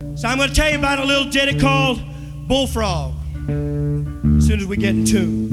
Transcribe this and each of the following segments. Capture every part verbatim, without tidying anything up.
So I'm going to tell you about a little ditty called Bullfrog as soon as we get in tune.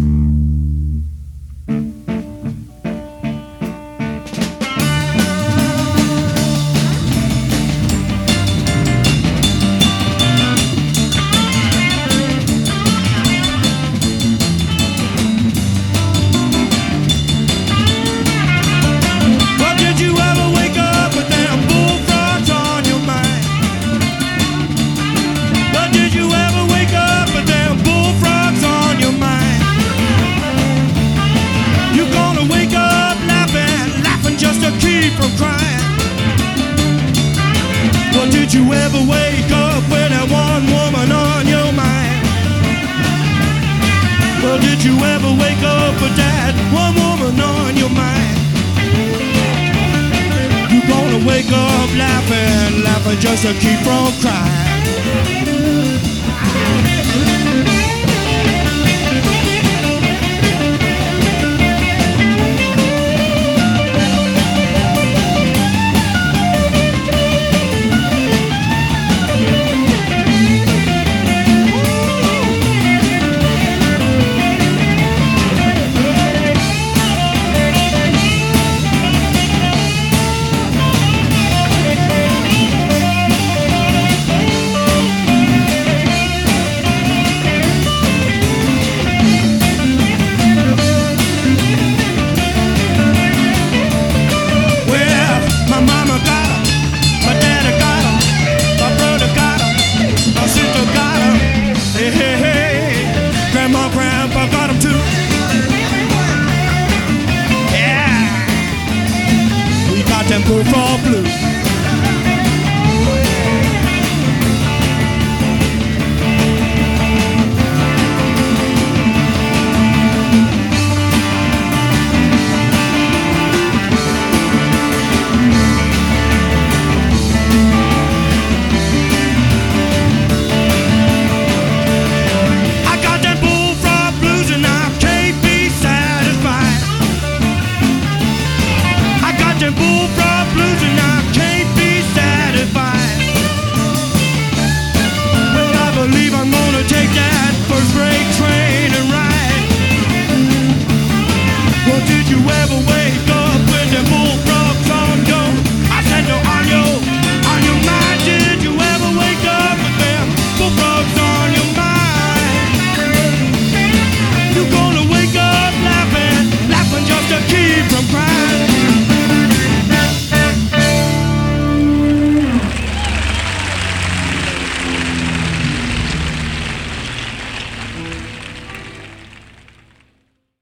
From crying. Well, did you ever wake up with that one woman on your mind? Well, did you ever wake up with that one woman on your mind? You gonna wake up laughing, laughing just to keep from crying.